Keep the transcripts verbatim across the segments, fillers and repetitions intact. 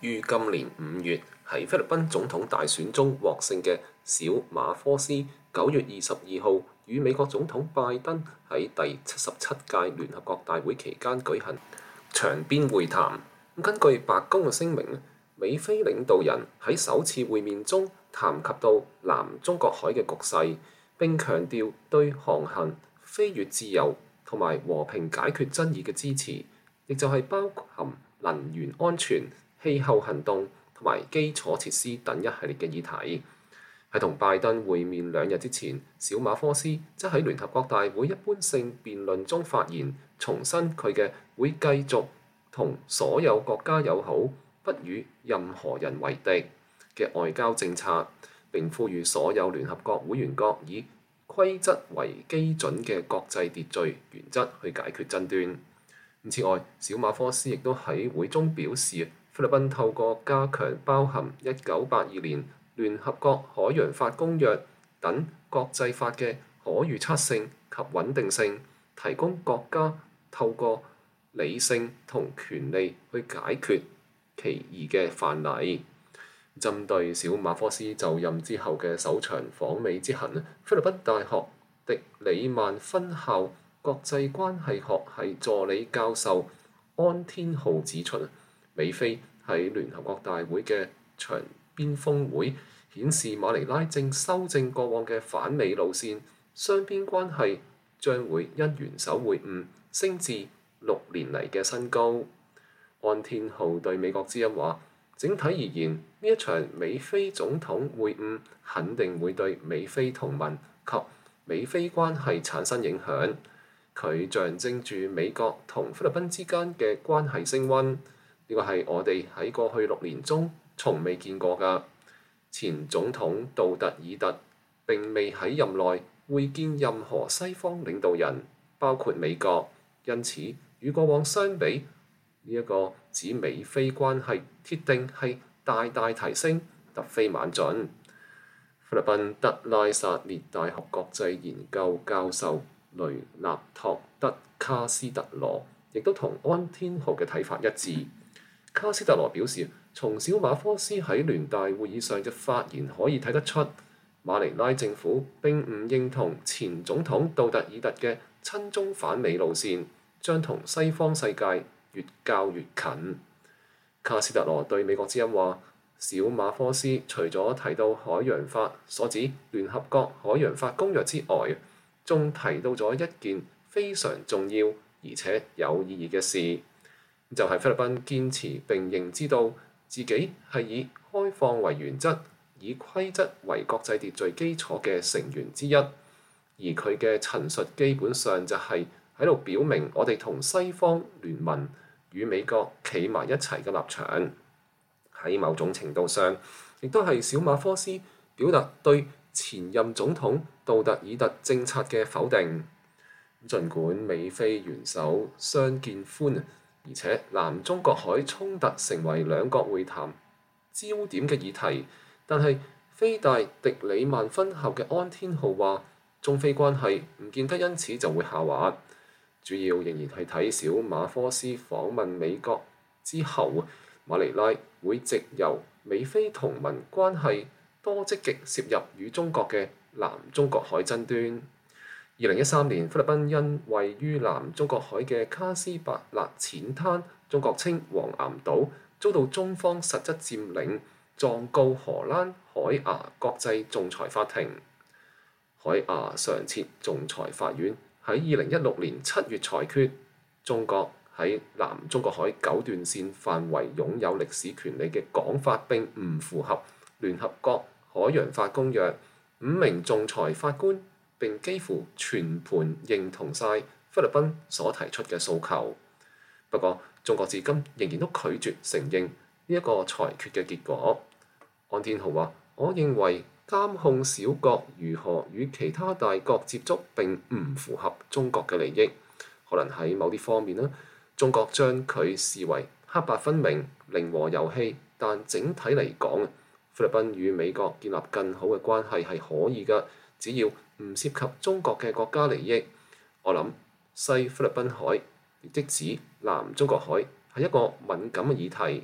於今年五月喺菲律賓總統大選中獲勝嘅小馬科斯，九月二十二號與美國總統拜登喺第七十七屆聯合國大會期間舉行場邊會談。根據白宮嘅聲明，美菲領導人喺首次會面中談及到南中國海嘅局勢，並強調對航行、飛越自由同埋和平解決爭議嘅支持，亦就係包含能源安全、氣候行動同埋基礎設施等一系列嘅議題。喺同拜登會面兩日之前，小馬科斯則喺聯合國大會一般性辯論中發言，重申佢嘅會繼續同所有國家友好，不與任何人為敵嘅外交政策，並呼籲所有聯合國會員國以規則為基準嘅國際秩序原則去解決爭端。此外，小馬科斯亦都喺會中表示，菲律賓透過加強包含一九八二年聯合國海洋法公約等國際法嘅可預測性及穩定性，提供國家透過理性同權利去解決歧義嘅範例。針對小馬科斯就任之後嘅首場訪美之行，菲律賓大學迪里曼分校國際關係學系助理教授安天浩指出，美菲喺聯合國大會嘅場邊峰會顯示馬尼拉正修正過往嘅反美路線，雙邊關係將會因元首會晤升至六年嚟嘅新高。安天浩對美國之音話，整體而言，呢一場美菲總統會晤肯定會對美菲同盟及美菲關係產生影響。佢象徵住美國同菲律賓之間嘅關係升溫，呢個係我哋喺過去六年中從未見過㗎。前總統杜特爾特並未喺任內會見任何西方領導人，包括美國，因此與過往相比，呢、這、一個指美菲關係鐵定係大大提升，突飛猛進。菲律賓德拉薩列大學國際研究教授雷納托德卡斯特羅亦都同安天浩嘅睇法一致。卡斯特羅表示，從小馬科斯喺聯大會議上嘅發言可以睇得出，馬尼拉政府並唔認同前總統杜特爾特嘅親中反美路線，將同西方世界越較越近。卡斯特羅對美國之音話，小馬科斯除咗提到海洋法所指聯合國海洋法公約之外，仲提到咗一件非常重要而且有意義嘅事，就係、是、菲律賓堅持並認知到自己係以開放為原則、以規則為國際秩序基礎嘅成員之一，而佢嘅陳述基本上就係喺度表明我哋同西方聯盟與美國企埋一齊嘅立場。喺某種程度上，亦都係小馬科斯表達對前任總統杜特爾特政策嘅否定。儘管美菲元首相見歡，而且南中國海衝突成為兩國會談焦點嘅議題，但係菲大迪里曼分校嘅安天浩話，中菲關係唔見得因此就會下滑，主要仍然係睇小馬科斯訪問美國之後，馬尼拉會藉由美菲同盟關係多積極涉入與中國嘅南中國海爭端。二零一三年，菲律賓因位於南中國海嘅卡斯伯勒淺灘，中國稱黃岩島，遭到中方實質佔領，狀告荷蘭海牙國際仲裁法庭。海牙常設仲裁法院喺二零一六年七月裁決，中國喺南中國海九段線範圍擁有歷史權利嘅講法並唔符合聯合國海洋法公約。五名仲裁法官並幾乎全盤認同晒菲律賓所提出嘅訴求。不過，中國至今仍然都拒絕承認呢一個裁決嘅結果。安天浩話：我認為監控小國如何與其他大國接觸並唔符合中國嘅利益。可能喺某啲方面呢，中國將佢視為黑白分明、零和遊戲，但整體嚟講，菲律賓與美國建立更好嘅關係係可以㗎，只要唔涉及中國嘅國家利益。我諗西菲律賓海，亦即指南中國海，係一個敏感嘅議題。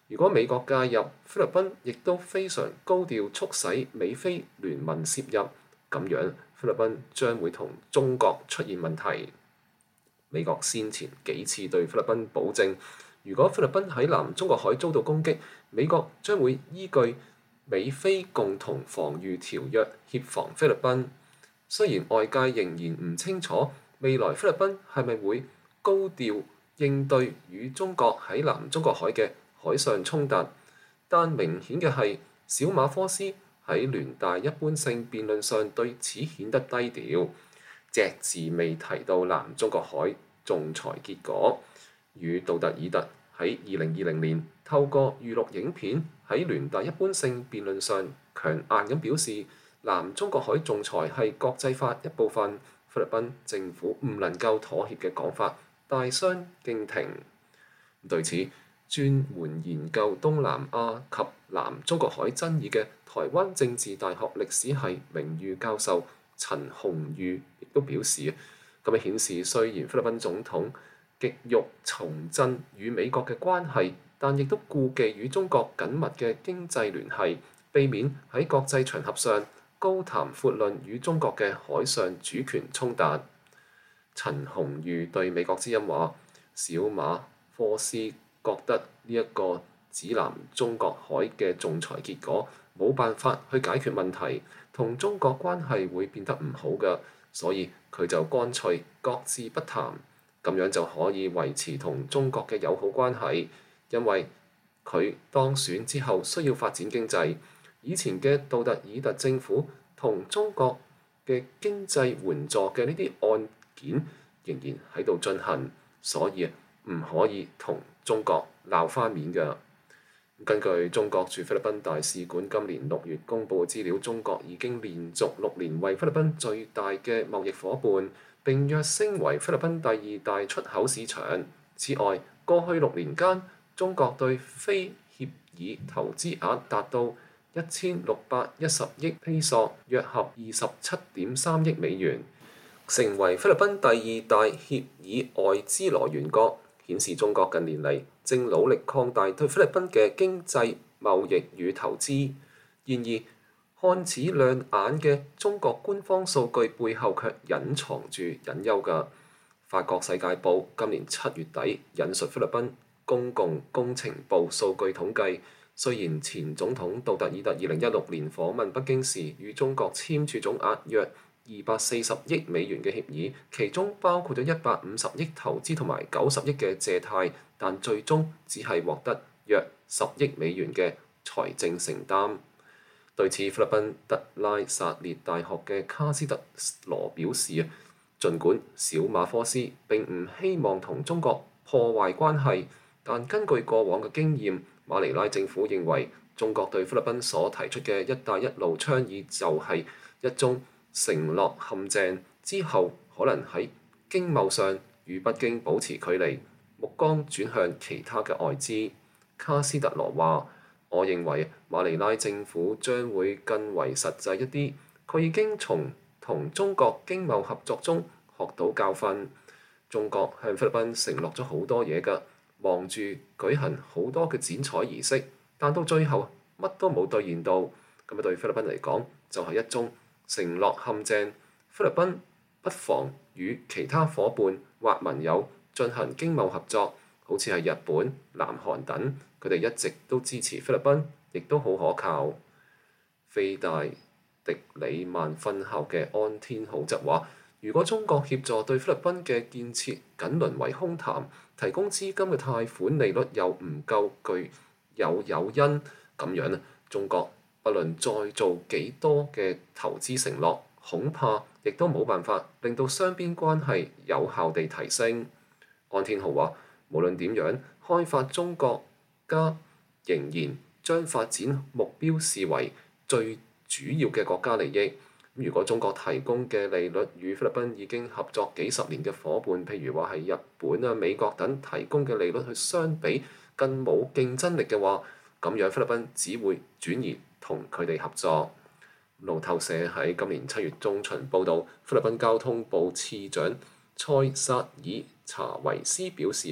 如果美國介入，菲律賓亦都非常高調促使美菲聯盟涉入，咁樣菲律賓將會同中國出現問題。美國先前幾次對菲律賓保證，如果菲律賓喺南中國海遭到攻擊，美國將會依據美菲共同防禦條約協防菲律賓。雖然外界仍然唔清楚未來菲律賓係咪會高調應對與中國喺南中國海嘅海上衝突，但明顯嘅係小馬科斯喺聯大一般性辯論上對此顯得低調，隻字未提到南中國海仲裁結果。與杜特爾特喺二零二零年透過預錄影片喺聯大一般性辯論上強硬咁表示南中國海仲裁係國際法一部分，菲律賓政府唔能夠妥協嘅講法大相徑庭。對此，專門研究東南亞及南中國海爭議嘅台灣政治大學歷史系名譽教授陳鴻儒亦都表示，咁樣顯示雖然菲律賓總統極欲重振與美國嘅關係，但亦都顧忌與中國緊密嘅經濟聯繫，避免喺國際場合上高談闊論與中國嘅海上主權衝突。陳鴻儒對美國之音話：小馬科斯覺得呢一個指南中國海嘅仲裁結果冇辦法去解決問題，同中國關係會變得唔好嘅，所以佢就乾脆各自不談，咁樣就可以維持同中國嘅友好關係。因為佢當選之後需要發展經濟，以前嘅杜特爾特政府同中國嘅經濟援助嘅呢啲案件仍然喺度進行，所以唔可以同中國鬧翻面㗎。根據中國駐菲律賓大使館今年六月公佈嘅資料，中國已經連續六年為菲律賓最大嘅貿易夥伴，並躍升為菲律賓第二大出口市場。此外，過去六年間，中國對非協議投資額達到一千六百一十億披索，約合二十七點三億美元，成為菲律賓第二大協議外資來源國，顯示中國近年嚟正努力擴大對菲律賓嘅經濟貿易與投資。然而，看似亮眼嘅中國官方數據背後卻隱藏住隱憂㗎。法國《世界報》今年七月底引述菲律賓公共工程部數據統計，雖然前總統杜特爾特二零一六年訪問北京時與中國簽署總額約二百四十億美元嘅協議，其中包括咗一百五十億投資同埋九十億嘅借貸，但最終只係獲得約十億美元嘅財政承擔。對此，菲律賓特拉薩列大學嘅卡斯特羅表示，儘管小馬科斯並唔希望同中國破壞關係，但根據過往嘅經驗，馬尼拉政府認為中國對菲律賓所提出嘅「一帶一路」倡議就係一宗承諾陷阱，之後可能喺經貿上與北京保持距離，目光轉向其他嘅外資。卡斯特羅話：我認為馬尼拉政府將會更為實際一啲，佢已經從同中國經貿合作中學到教訓。中國向菲律賓承諾咗好多嘢㗎，忙住舉行好多嘅剪彩儀式，但到最後乜都冇兌現到，咁樣對菲律賓嚟講就係一宗承諾陷阱。菲律賓不妨與其他伙伴或盟友進行經貿合作，好似係日本、南韓等，佢哋一直都支持菲律賓，亦都好可靠。菲大迪里曼分校嘅安天浩則話：如果中國協助對菲律賓嘅建設僅淪為空談，提供資金嘅貸款利率又唔夠具有誘因，咁樣呢，中國不論再做幾多嘅投資承諾，恐怕亦都冇辦法令到雙邊關係有效地提升。安天浩話：無論點樣，開發中國家仍然將發展目標視為最主要嘅國家利益。如果中國提供嘅利率與菲律賓已經合作幾十年嘅伙伴，譬如話係日本啊、美國等提供嘅利率去相比更冇競爭力嘅話，咁樣菲律賓只會轉移同佢哋合作。路透社喺今年七月中旬報導，菲律賓交通部次長塞薩爾查維斯表示，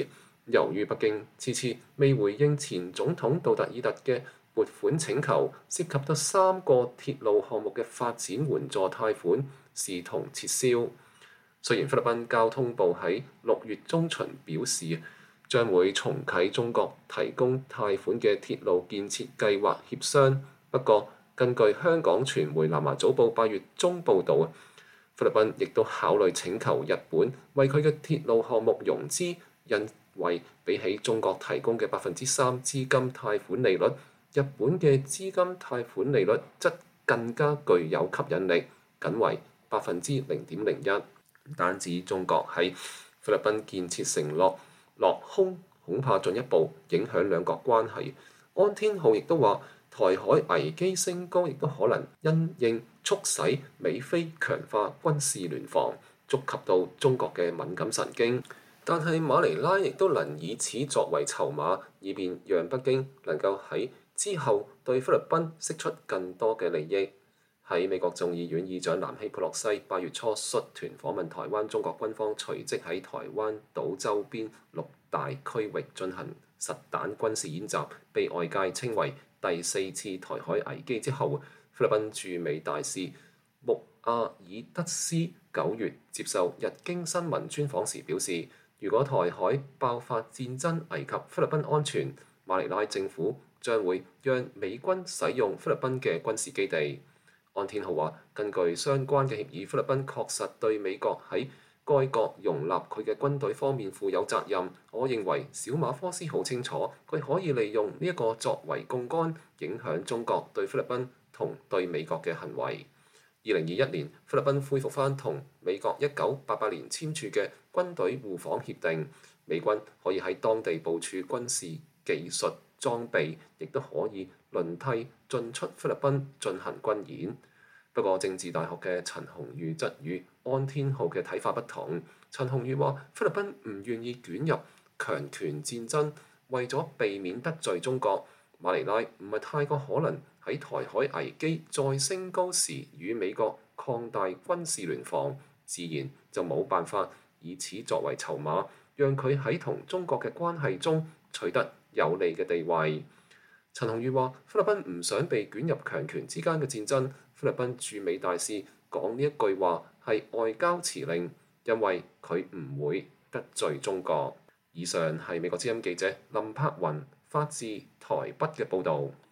由於北京遲遲未回應前總統杜特爾特嘅撥款請求，涉及到三個鐵路項目嘅發展援助貸款視同撤銷。雖然菲律賓交通部喺六月中旬表示將會重啟中國提供貸款嘅鐵路建設計劃協商，不過根據香港傳媒南華早報八月中報導，菲律賓亦都考慮請求日本為佢嘅鐵路項目融資，因為比起中國提供嘅百分之三資金貸款利率，日本嘅資金貸款利率則更加具有吸引力，僅為百分之零點零一。唔單止中國喺菲律賓建設承諾落空，恐怕進一步影響兩國關係。安天浩亦都話，台海危機升高，亦都可能因應促使美菲強化軍事聯防，觸及到中國嘅敏感神經。但係馬尼拉亦都能以此作為籌碼，以便讓北京能夠喺之後對菲律賓釋出更多嘅利益。喺美國眾議院議長南希佩洛西八月初率團訪問台灣，中國軍方隨即喺台灣島周邊六大區域進行實彈軍事演習，被外界稱為第四次台海危機之後，菲律賓駐美大使穆阿爾德斯九月接受日經新聞專訪時表示，如果台海爆發戰爭危及菲律賓安全，馬尼拉政府將會讓美軍使用菲律賓嘅軍事基地。安天浩話：根據相關嘅協議，菲律賓確實對美國喺該國容納佢嘅軍隊方面負有責任。我認為小馬科斯好清楚，佢可以利用呢一個作為槓桿，影響中國對菲律賓同對美國嘅行為。二零二一年，菲律賓恢復返同美國一九八八年簽署嘅軍隊互訪協定，美軍可以喺當地部署軍事技術裝備，亦都可以輪替進出菲律賓進行軍演。不過，政治大學嘅陳鴻宇則與安天浩嘅睇法不同。陳鴻宇話：菲律賓唔願意捲入強權戰爭，為咗避免得罪中國，馬尼拉唔係太過可能喺台海危機再升高時與美國擴大軍事聯防，自然就冇辦法以此作為籌碼，讓佢喺同中國嘅關係中取得有利嘅地位。陳鴻宇話：菲律賓唔想被捲入強權之間嘅戰爭。菲律賓駐美大使講呢一句話係外交辭令，因為佢唔會得罪中國。以上係美國之音記者林柏雲發自台北嘅報導。